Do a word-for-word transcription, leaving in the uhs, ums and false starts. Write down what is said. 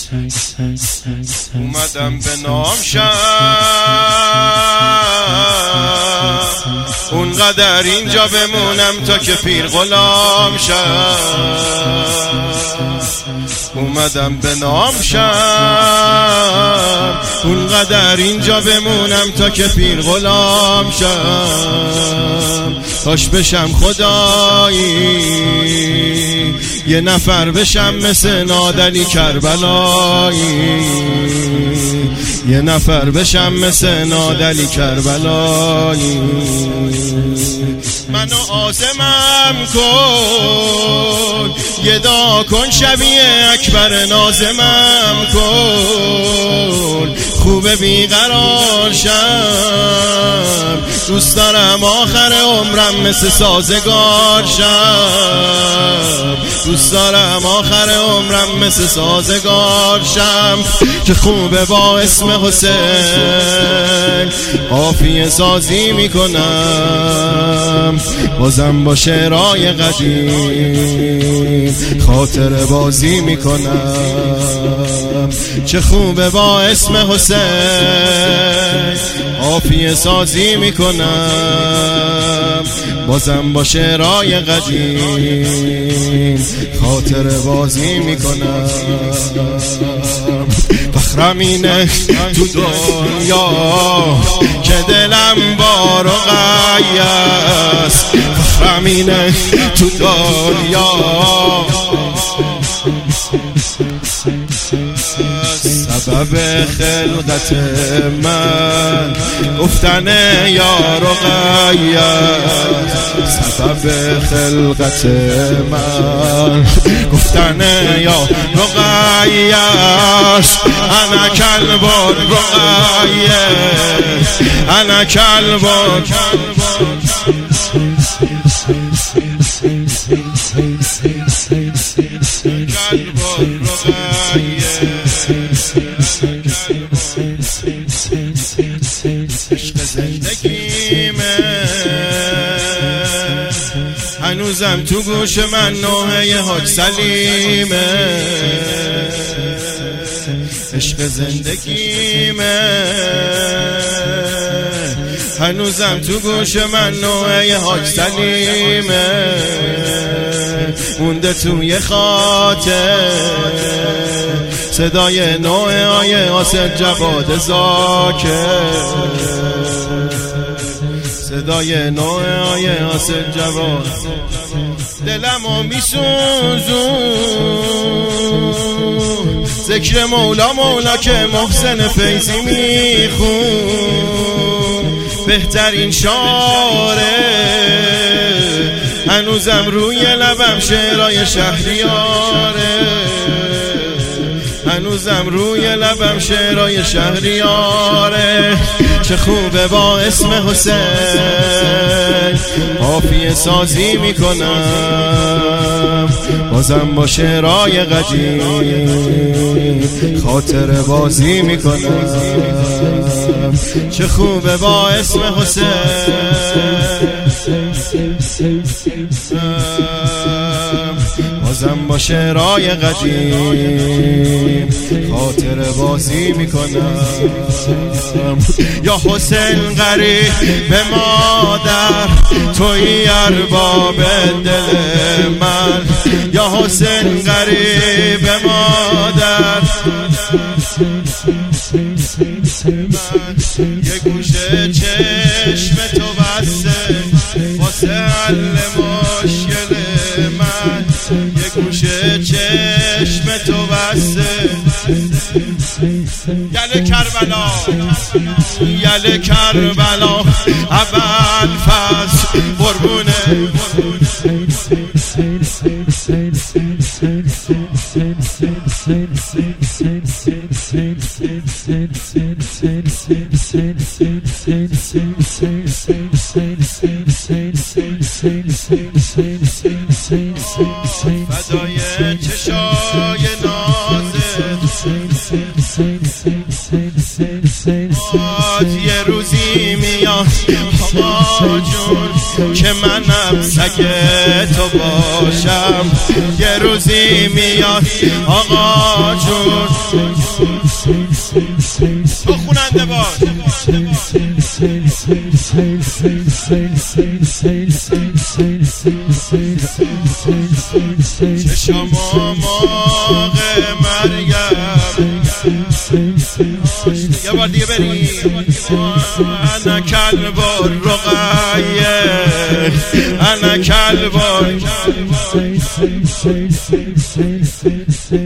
اومدم به نام شم اونقدر اینجا بمونم تا که پیر غلام شم. اومدم به نام شم اونقدر اینجا بمونم تا که پیر غلام شم. کاش بشم خدایی یه نفر بشم مثل نادلی کربلایی، یه نفر بشم مثل نادلی کربلایی. منو آزمم کن یه دا کن شبیه اکبر نازمم کن خوب بیقرار شم. دوست دارم آخر عمرم مثل سازگار شم، دوست دارم آخر عمرم مثل سازگار شم. که خوبه با اسم حسین قافیه سازی میکنم، بازم با شعرهای قدیم خاطر بازی میکنم. چه خوبه با اسم حسین قافیه سازی میکنم، بازم با شعرهای قدیم خاطر بازی میکنم. فخرم اینه تو دنیا که دلم بار و قیاس، فخرم اینه تو دنیا سبب خلقت من گفتن یار و غیاس، سبب خلقت من گفتن یار و غیاس. انا کلب الرقیس انا کلب عشق زندگیمه هنوزم تو گوش من نوحه حاج سلیمه. عشق زندگیمه هنوزم تو گوش من نوحه حاج سلیمه. مونده توی خاطر صدای نوع آیه آسد جواد زاکر، صدای نوع آیه آسد جواد. دلمو میسوزون ذکر مولا مولا که محسن فیضی میخون، بهترین شاره هنوزم روی لبم شعرهای شهریاره، هنوزم روی لبم شعرهای شهریاره. چه خوبه با اسم حسین قافیه سازی میکنم، بازم با شعرهای قدیم خاطر بازی میکنم. چه خوبه با اسم حسین بازم با شعرهای قدیم خاطر بازی میکنم. یا حسین غریب به مادر توی ارباب دل من، یا حسین غریب به مادر یه گوشه چشم تو بسته واسه حل مشکل من، یه گوشه چشم تو بسته. یله کربلا یله کربلا اول فصل قربونه. فدای چشای نازت یه روزی میاد آقا جون که منم سگ تو باشم، یه روزی میاد آقا جون تو خوننده باش. چشم و موقع مرگم یه بار دیگه بریم. انا کلب رقیه انا کلب